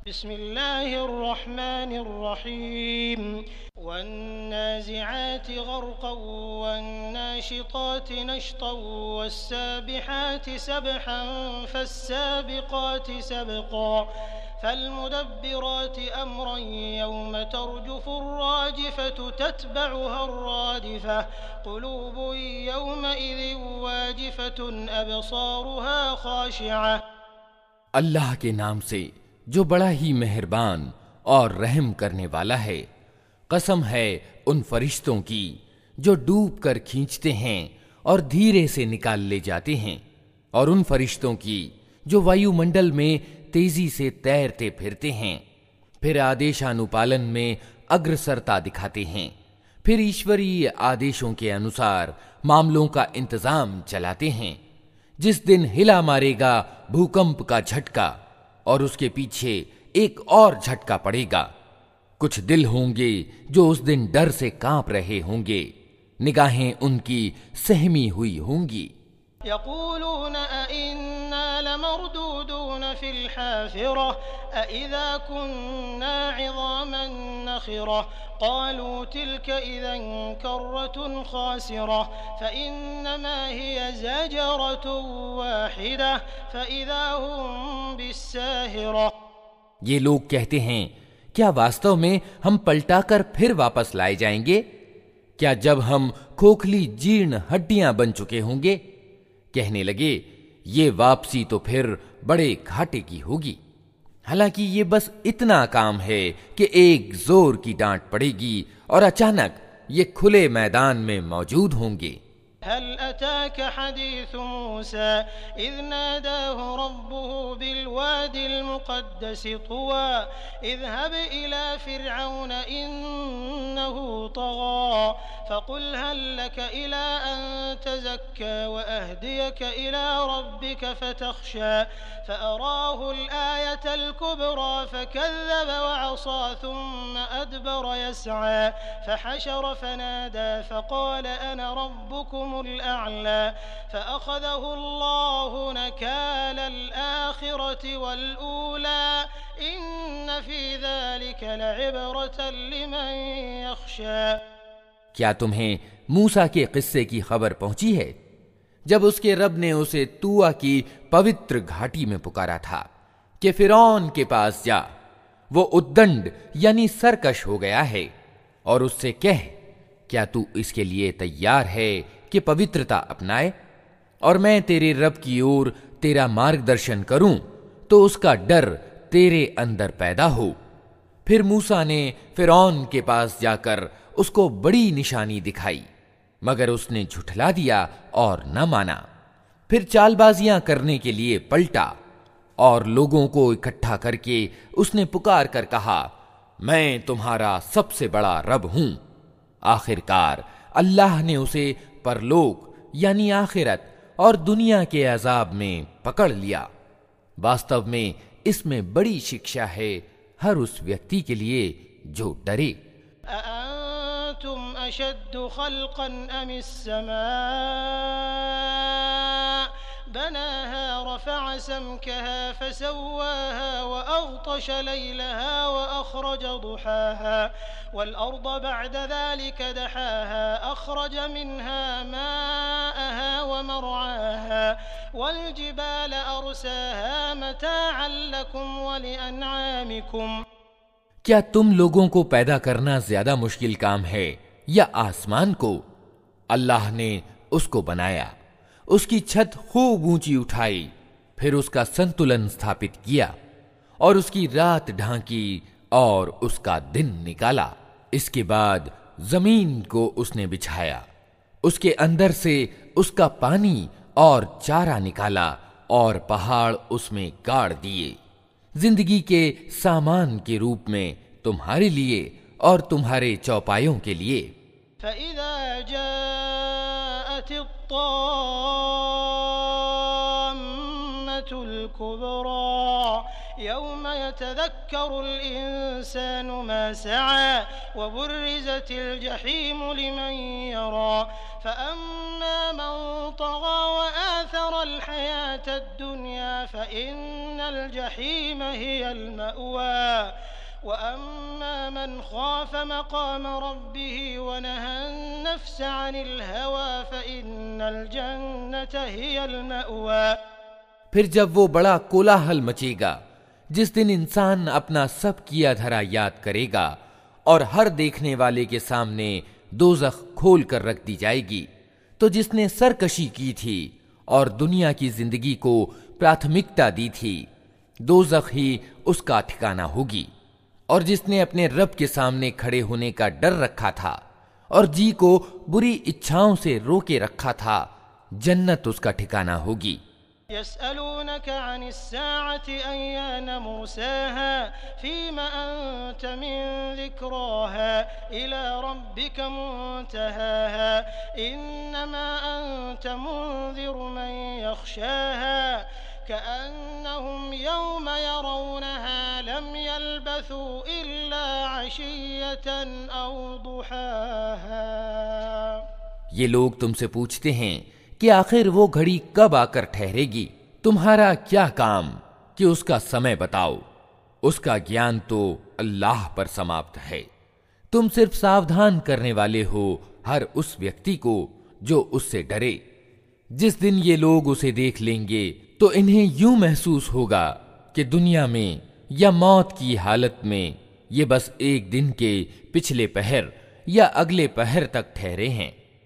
बिस्मिल्लाहिर्रहमानिर्रहीम वन्नाज़िआति ग़र्क़न वन्नाशिताति नश्तन वस्साबिहाति सबहन फस्साबिक़ाति सबक़ा फल्मुदब्बिराति अम्रन यौम तर्जुफुर्राजिफ़तु तत्बअुहार्रादिफ़ह क़ुलूबुन यौमइज़िन वाजिफ़तुन अबसारुहा ख़ाशिअह। अल्लाह के नाम से जो बड़ा ही मेहरबान और रहम करने वाला है। कसम है उन फरिश्तों की जो डूब कर खींचते हैं और धीरे से निकाल ले जाते हैं, और उन फरिश्तों की जो वायुमंडल में तेजी से तैरते फिरते हैं, फिर आदेशानुपालन में अग्रसरता दिखाते हैं, फिर ईश्वरीय आदेशों के अनुसार मामलों का इंतजाम चलाते हैं। जिस दिन हिला मारेगा भूकंप का झटका और उसके पीछे एक और झटका पड़ेगा। कुछ दिल होंगे जो उस दिन डर से कांप रहे होंगे, निगाहें उनकी सहमी हुई होंगी। यक़ूलून अइन्ना लमरदूदून फिल हाफ़िरह अइज़ा कुन्ना इज़ामन नख़िरह क़ालू तिल्क इज़न कर्रतुन ख़ासिरह फ़इन्नमा हिय ज़जरतुन वाहिदह फ़इज़ा हुम बिस्साहिरह। ये लोग कहते हैं, क्या वास्तव में हम पलटाकर फिर वापस लाए जाएंगे? क्या जब हम खोखली जीर्ण हड्डियां बन चुके होंगे? कहने लगे, ये वापसी तो फिर बड़े घाटे की होगी। हालांकि ये बस इतना काम है कि एक जोर की डांट पड़ेगी और अचानक ये खुले मैदान में मौजूद होंगे। हल अताक हदीसु मूसा इज़ नादाहु रब्बुहु बिलवादिल मुक़द्दसि तुवा इज़हब इला फ़िरऔन इन्नहु तग़ा फ़क़ुल हल लक इला अन तज़क्का व अहदियक इला रब्बिक फ़तख़शा फ़अराहुल आयतल कुब्रा फ़कज़्ज़ब वअसा थुम्म अदबर यसआ फ़हशर फ़नादा फ़क़ाल अना रब्बुकुम الأعلى فأخذه الله نكال الآخرة والأولى إن في ذلك لعبرة لمن يخشى। क्या तुम्हें मूसा के किस्से की खबर पहुंची है जब उसके रब ने उसे तुआ की पवित्र घाटी में पुकारा था कि फिरौन के पास जा, वो उद्दंड यानी सरकश हो गया है, और उससे कह, क्या तू इसके लिए तैयार है कि पवित्रता अपनाए और मैं तेरे रब की ओर तेरा मार्गदर्शन करूं तो उसका डर तेरे अंदर पैदा हो। फिर मूसा ने फिरौन के पास जाकर उसको बड़ी निशानी दिखाई, मगर उसने झुठला दिया और न माना। फिर चालबाजियां करने के लिए पलटा और लोगों को इकट्ठा करके उसने पुकार कर कहा, मैं तुम्हारा सबसे बड़ा रब हूं। आखिरकार अल्लाह ने उसे परलोक यानी आखिरत और दुनिया के अजाब में पकड़ लिया। वास्तव में इसमें बड़ी शिक्षा है हर उस व्यक्ति के लिए जो डरे। अअंतुम अशद्दु खल्क़न अमिस समा बनाहा रफ़अ समकहा फसव्वाहा वअग़तश लैलहा वअख़रज दुहाहा वल्अर्द बअद ज़ालिक दहाहा अख़रज मिन्हा माअहा वमरआहा वल्जिबाल अरसाहा मताअन लकुम वलिअनआमिकुम। क्या तुम लोगों को पैदा करना ज्यादा मुश्किल काम है या आसमान को? अल्लाह ने उसको बनाया, उसकी छत खूब ऊंची उठाई, फिर उसका संतुलन स्थापित किया और उसकी रात ढांकी और उसका दिन निकाला। इसके बाद जमीन को उसने बिछाया, उसके अंदर से उसका पानी और चारा निकाला और पहाड़ उसमें गाड़ दिए, जिंदगी के सामान के रूप में तुम्हारे लिए और तुम्हारे चौपायों के लिए। फ़इज़ा जाअतित्ताम्मतुल कुब्रा यौम यतज़क्करुल इंसानु मा सआ व बुर्रिज़तिल जहीमु लिमन यरा फअम्मा मन तग़ा व आथरल हयातद दुनिया फइन्नल जहीम हियल मअवा वअम्मा मन ख़ाफ़ मक़ाम रब्बिही वनहन नफ्स अनिल हवा फइन्नल जन्नत हियल मअवा। फिर जब वो बड़ा कोलाहल मचेगा, जिस दिन इंसान अपना सब किया धरा याद करेगा और हर देखने वाले के सामने दोज़ख खोल कर रख दी जाएगी, तो जिसने सरकशी की थी और दुनिया की जिंदगी को प्राथमिकता दी थी, दोज़ख ही उसका ठिकाना होगी। और जिसने अपने रब के सामने खड़े होने का डर रखा था और जी को बुरी इच्छाओं से रोके रखा था, जन्नत उसका ठिकाना होगी। यसअलूनक अनिस्साअति अय्यान मुर्साहा फीमा अंत मिन ज़िक्राहा इला रब्बिक मुंतहाहा इन्नमा अंत मुंज़िरु मन यख्शाहा कअन्नहुम यौम यरौनहा लम यल्बथू इल्ला अशिय्यतन औ दुहाहा। ये लोग तुमसे पूछते हैं कि आखिर वो घड़ी कब आकर ठहरेगी, तुम्हारा क्या काम कि उसका समय बताओ। उसका ज्ञान तो अल्लाह पर समाप्त है। तुम सिर्फ सावधान करने वाले हो हर उस व्यक्ति को जो उससे डरे। जिस दिन ये लोग उसे देख लेंगे तो इन्हें यूं महसूस होगा कि दुनिया में या मौत की हालत में ये बस एक दिन के पिछले पहर या अगले पहर तक ठहरे हैं।